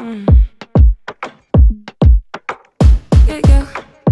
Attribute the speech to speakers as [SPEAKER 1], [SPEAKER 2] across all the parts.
[SPEAKER 1] Yeah, yeah.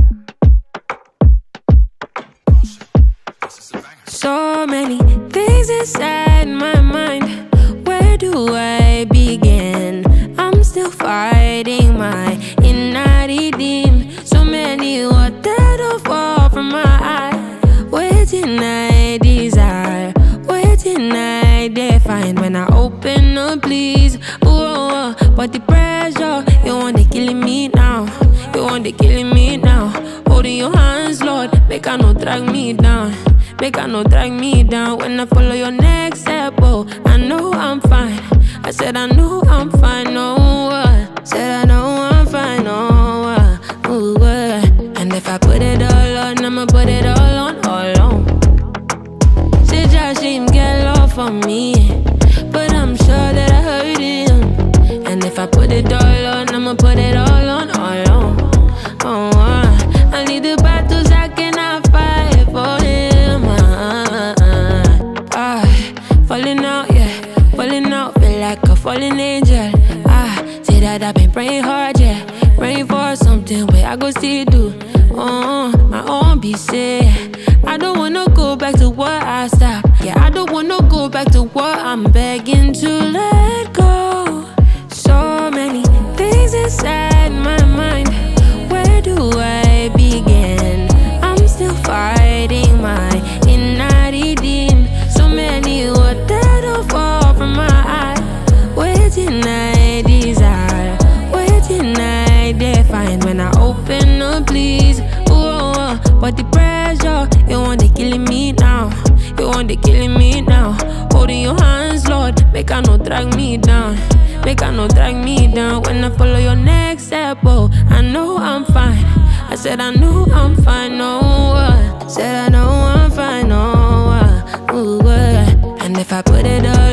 [SPEAKER 1] So many things inside my mind. Where do I begin? I'm still fighting my inner demon. So many water to fall from my eye. Waiting I desire, waiting I define. When I open up, please. Ooh, but the pressure, you want to killing me now. You want to killing me now. Holding your hands, Lord, make I no drag me down. Make I no drag me down. When I follow your next step, oh, I know I'm fine. I said I know I'm fine, no. Said I know I'm fine, no. Ooh, and if I put it all on, I'ma put it all on. Said Josh him get love for me, but I'm sure that I hurt him. And if I put it all on, I'ma put it all on. I need the battles I cannot fight for him. Falling out, yeah, falling out, feel like a fallen angel. Say that I've been praying hard, yeah, praying for something where I go still do. My own be said. I don't wanna go back to what I stopped. Yeah, I don't wanna go back to what I'm begging to let go. So many things inside my mind. Where do I begin? I'm still fighting my inner demon. So many water to fall from my eye. Waiting I desire, waiting I define. When I open up, please. Ooh, but the pressure, you want to killing me now. You want to killing me now. Holding your hands, Lord, make I no drag me down. Make I no drag me down. When I follow your next step, oh, I know I'm fine. I said I know I'm fine, no. Said I know I'm fine, no. Ooh, and if I put it up,